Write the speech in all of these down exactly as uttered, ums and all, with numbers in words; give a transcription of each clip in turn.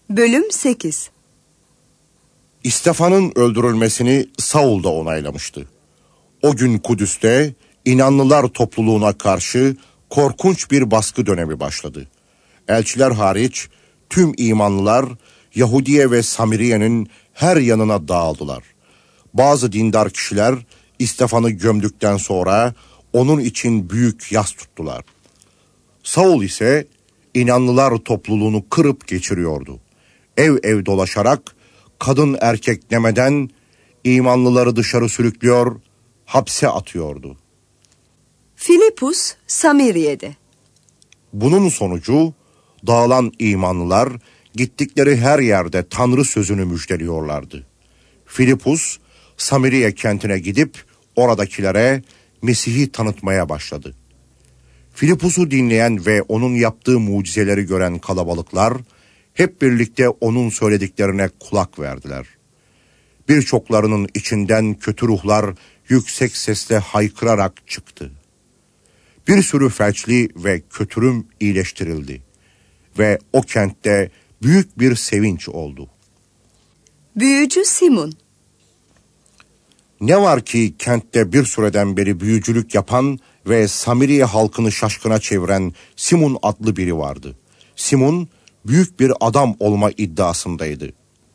Bölüm sekiz. İstefan'ın öldürülmesini Saul da onaylamıştı. O gün Kudüs'te inanlılar topluluğuna karşı korkunç bir baskı dönemi başladı. Elçiler hariç tüm imanlılar Yahudiye ve Samiriye'nin her yanına dağıldılar. Bazı dindar kişiler İstefan'ı gömdükten sonra onun için büyük yas tuttular. Saul ise inanlılar topluluğunu kırıp geçiriyordu. Ev ev dolaşarak kadın erkek demeden imanlıları dışarı sürüklüyor, hapse atıyordu. Filipus Samiriye'de. Bunun sonucu dağılan imanlılar gittikleri her yerde Tanrı sözünü müjdeliyorlardı. Filipus Samiriye kentine gidip oradakilere Mesih'i tanıtmaya başladı. Filipus'u dinleyen ve onun yaptığı mucizeleri gören kalabalıklar hep birlikte onun söylediklerine kulak verdiler. Birçoklarının içinden kötü ruhlar yüksek sesle haykırarak çıktı. Bir sürü felçli ve kötürüm iyileştirildi ve o kentte büyük bir sevinç oldu. Büyücü Simon. Ne var ki kentte bir süreden beri büyücülük yapan ve Samiriye halkını şaşkına çeviren Simon adlı biri vardı. Simon büyük bir adam olma iddiasındaydı.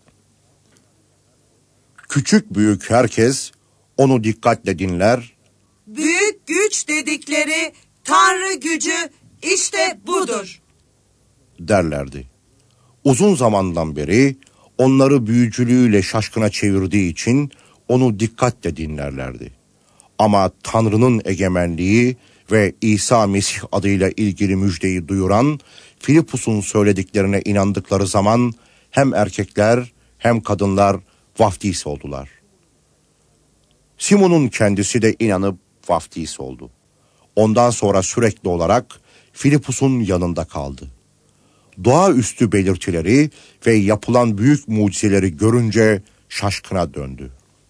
Küçük büyük herkes onu dikkatle dinler. Büyük güç dedikleri Tanrı gücü işte budur derlerdi. Uzun zamandan beri onları büyücülüğüyle şaşkına çevirdiği için onu dikkatle dinlerlerdi. Ama Tanrı'nın egemenliği ve İsa Mesih adıyla ilgili müjdeyi duyuran Filipus'un söylediklerine inandıkları zaman hem erkekler hem kadınlar vaftiz oldular. Simon'un kendisi de inanıp vaftiz oldu. Ondan sonra sürekli olarak Filipus'un yanında kaldı. Doğaüstü belirtileri ve yapılan büyük mucizeleri görünce şaşkına döndü.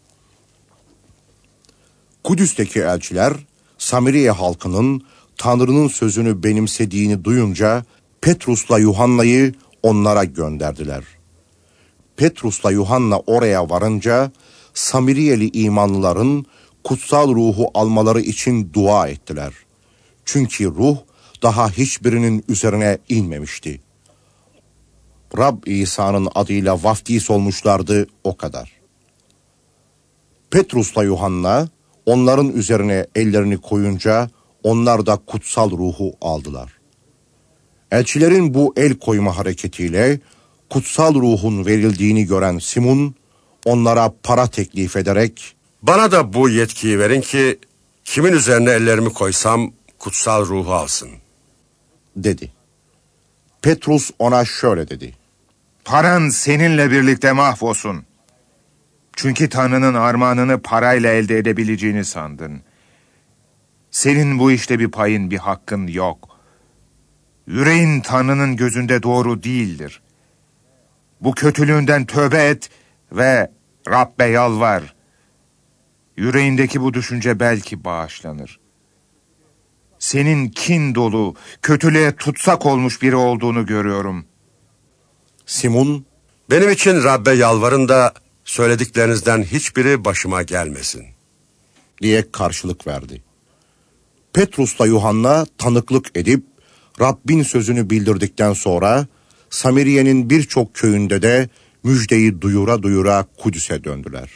Kudüs'teki elçiler Samiriye halkının Tanrı'nın sözünü benimsediğini duyunca Petrus'la Yuhanna'yı onlara gönderdiler. Petrus'la Yuhanna oraya varınca Samiriyeli imanlıların kutsal ruhu almaları için dua ettiler. Çünkü ruh daha hiçbirinin üzerine inmemişti. Rab İsa'nın adıyla vaftiz olmuşlardı, o kadar. Petrus'la Yuhanna onların üzerine ellerini koyunca onlar da kutsal ruhu aldılar. Elçilerin bu el koyma hareketiyle kutsal ruhun verildiğini gören Simon onlara para teklif ederek "Bana da bu yetkiyi verin ki kimin üzerine ellerimi koysam kutsal ruhu alsın," dedi. Petrus ona şöyle dedi: "Paran seninle birlikte mahvolsun. Çünkü Tanrı'nın armağanını parayla elde edebileceğini sandın. Senin bu işte bir payın, bir hakkın yok. Yüreğin Tanrı'nın gözünde doğru değildir. Bu kötülüğünden tövbe et ve Rabbe yalvar. Yüreğindeki bu düşünce belki bağışlanır. Senin kin dolu, kötülüğe tutsak olmuş biri olduğunu görüyorum." Simon, "Benim için Rabbe yalvarın da söylediklerinizden hiçbiri başıma gelmesin," diye karşılık verdi. Petrus'la Yuhanna tanıklık edip Rabbin sözünü bildirdikten sonra Samiriye'nin birçok köyünde de müjdeyi duyura duyura Kudüs'e döndüler.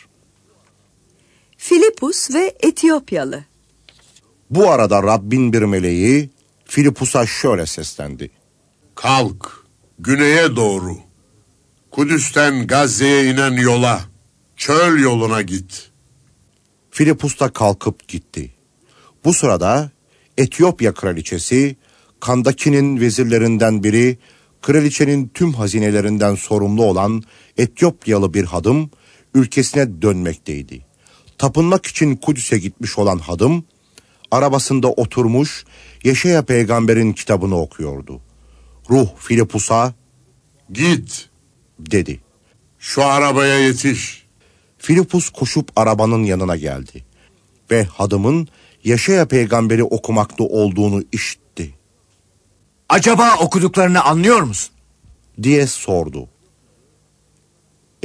Filipus ve Etiyopyalı. Bu arada Rabbin bir meleği Filipus'a şöyle seslendi: "Kalk, güneye doğru. Kudüs'ten Gazze'ye inen yola, çöl yoluna git." Filipus da kalkıp gitti. Bu sırada Etiyopya kraliçesi, Kandaki'nin vezirlerinden biri, kraliçenin tüm hazinelerinden sorumlu olan Etiyopyalı bir hadım, ülkesine dönmekteydi. Tapınmak için Kudüs'e gitmiş olan hadım, arabasında oturmuş Yeşaya peygamberin kitabını okuyordu. Ruh Filipus'a "Git," dedi. "şu arabaya yetiş." Filipus koşup arabanın yanına geldi ve hadımın Yeşaya peygamberi okumakta olduğunu işitti. "Acaba okuduklarını anlıyor musun?" diye sordu.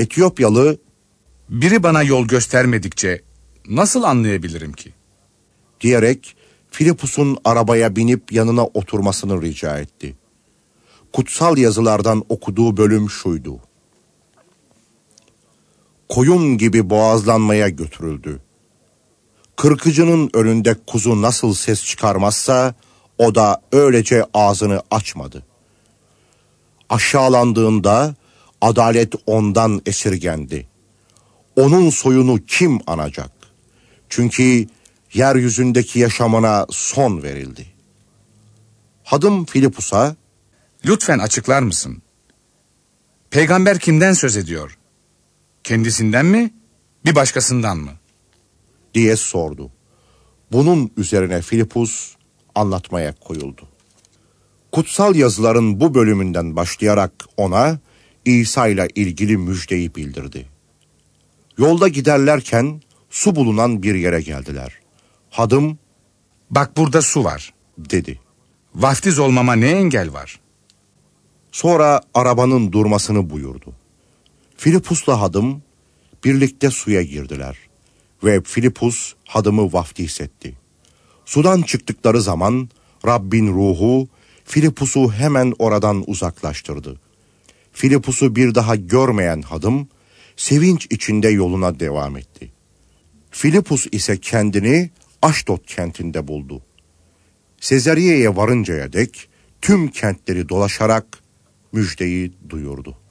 Etiyopyalı, Biri bana yol göstermedikçe nasıl anlayabilirim ki? diyerek Filipus'un arabaya binip yanına oturmasını rica etti. Kutsal yazılardan okuduğu bölüm şuydu: Koyun gibi boğazlanmaya götürüldü. Kırkıcının önünde kuzu nasıl ses çıkarmazsa, o da öylece ağzını açmadı. Aşağılandığında adalet ondan esirgendi. Onun soyunu kim anacak? Çünkü yeryüzündeki yaşamına son verildi. Hadım Filipus'a, Lütfen açıklar mısın? Peygamber kimden söz ediyor? Kendisinden mi, bir başkasından mı? diye sordu. Bunun üzerine Filipus anlatmaya koyuldu. Kutsal yazıların bu bölümünden başlayarak ona İsa ile ilgili müjdeyi bildirdi. Yolda giderlerken su bulunan bir yere geldiler. Hadım, Bak burada su var. dedi. Vaftiz olmama ne engel var? Sonra arabanın durmasını buyurdu. Filipus'la Hadım birlikte suya girdiler ve Filipus Hadım'ı vaftiz etti. Sudan çıktıkları zaman Rabbin ruhu Filipus'u hemen oradan uzaklaştırdı. Filipus'u bir daha görmeyen Hadım sevinç içinde yoluna devam etti. Filipus ise kendini Aşdod kentinde buldu. Sezariye'ye varıncaya dek tüm kentleri dolaşarak müjdeyi duyurdu.